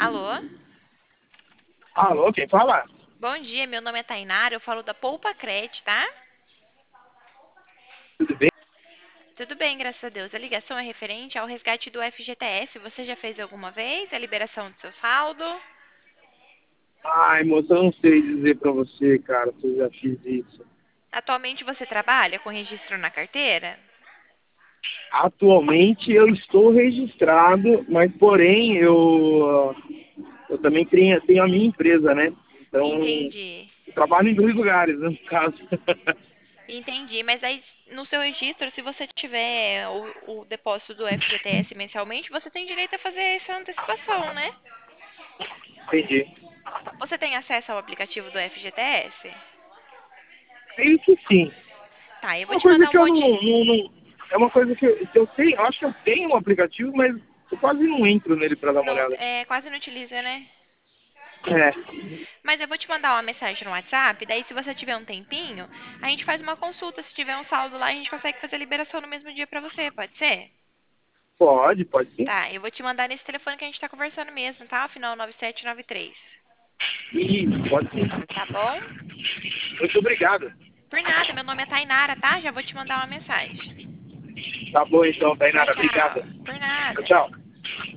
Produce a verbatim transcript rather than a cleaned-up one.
Alô? Alô, quem fala? Bom dia, meu nome é Tainara, eu falo da Poupa Cred, tá? Tudo bem? Tudo bem, graças a Deus. A ligação é referente ao resgate do F G T S. Você já fez alguma vez a liberação do seu saldo? Ai, moça, eu não sei dizer pra você, cara, se eu já fiz isso. Atualmente você trabalha com registro na carteira? Atualmente eu estou registrado, mas porém eu, eu também tenho, tenho a minha empresa, né? Então, Entendi. eu trabalho em dois lugares, né, no caso. Entendi, mas aí no seu registro, se você tiver o, o depósito do F G T S mensalmente, você tem direito a fazer essa antecipação, né? Entendi. Você tem acesso ao aplicativo do F G T S? Creio que sim. Tá, eu É vou uma te coisa mandar um que eu não, monte. não, não- é uma coisa que eu, que eu tenho, eu acho que eu tenho um aplicativo, mas eu quase não entro nele pra dar uma Não, olhada. é, quase não utiliza, né? É, Mas eu vou te mandar uma mensagem no WhatsApp, daí se você tiver um tempinho, a gente faz uma consulta. Se tiver um saldo lá, a gente consegue fazer a liberação no mesmo dia pra você, pode ser? pode, pode sim. Tá, eu vou te mandar nesse telefone que a gente tá conversando mesmo, tá? O final nove sete nove três. Isso, pode sim. Tá bom? Muito obrigado. Por nada, meu nome é Tainara, tá? Já vou te mandar uma mensagem. Tá bom então, Tchau, Tainara, tchau. obrigado. Por Tchau, nada. tchau.